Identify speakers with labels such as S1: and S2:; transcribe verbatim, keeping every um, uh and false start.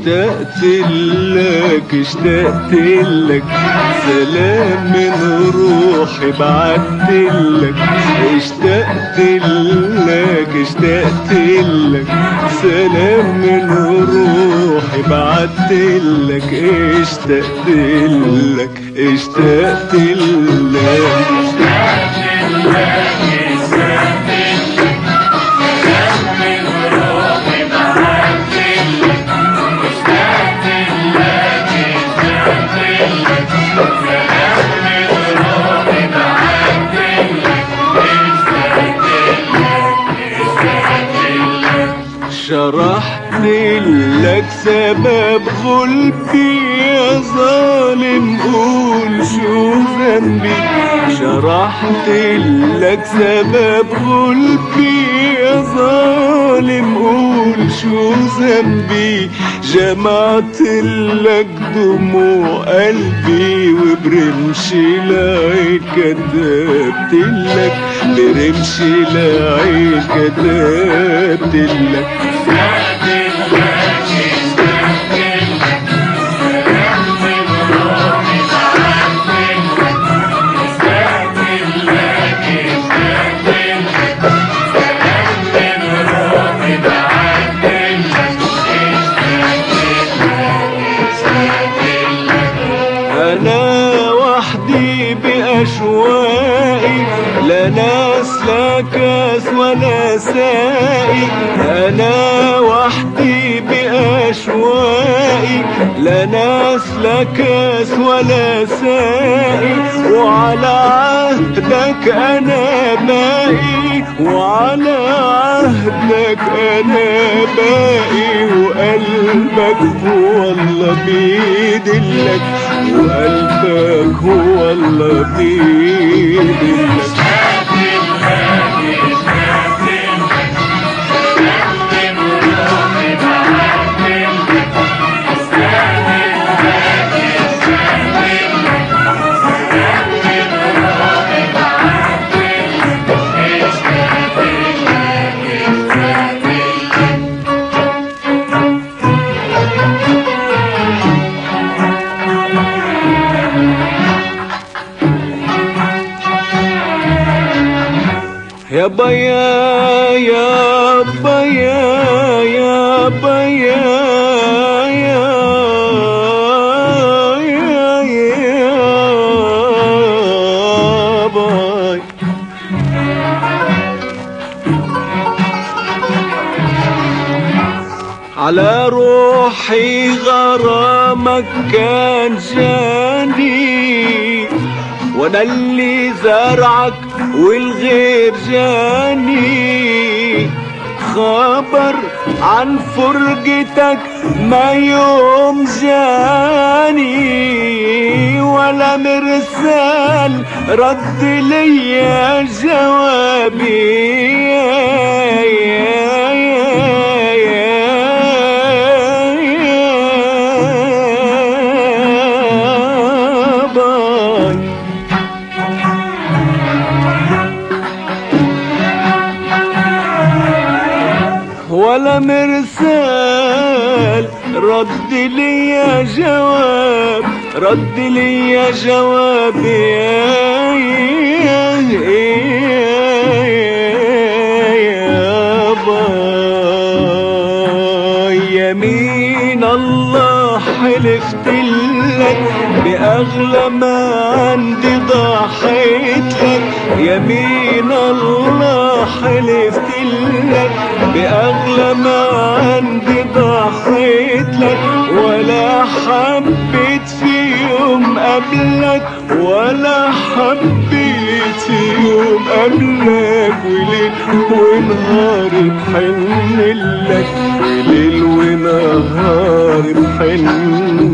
S1: اشتقت لك اشتقت لك سلام من روحي بعت لك اشتقت لك اشتقت لك سلام من روحي بعت لك اشتقت لك اشتقت لك شرحت لك سبب غلبي يا ظالم قول شو ذنبي شرحت لك سبب غلبي يا ظالم قول شو ذنبي جمعت لك دموع قلبي وبرمشي العين كتبت لك برمشي العين كتبت لك أنا وحدي بأشواقي لا ناس لا كاس ولا سائي أنا وحدي بأشواقي لا ناس لا كاس ولا سائي وعلى عهدك أنا باقي وعلى عهدك أنا باقي وقلبك هو الله بيدلك وقلبك هو الله بيدلك يا بيا يا بيا يا بيا يا يا يا باي على روحي غرامك كان جاني وانا اللي زرعك والغير جاني خبر عن فرقتك ما يوم جاني ولا مرسال رد ليا جوابي يا يا يا ولا مرسال رد لي جواب رد لي جواب يا يا يا باي يمين الله حلفت لك بأغلى ما عندي ضحيت لك يمين الله حلفت لك بأغلى ما عندي ضحيت لك ولا حبيت في يوم قبلك ولا حبيت في يوم قبلك وليل ونهار بحن لك وليل ونهار بحن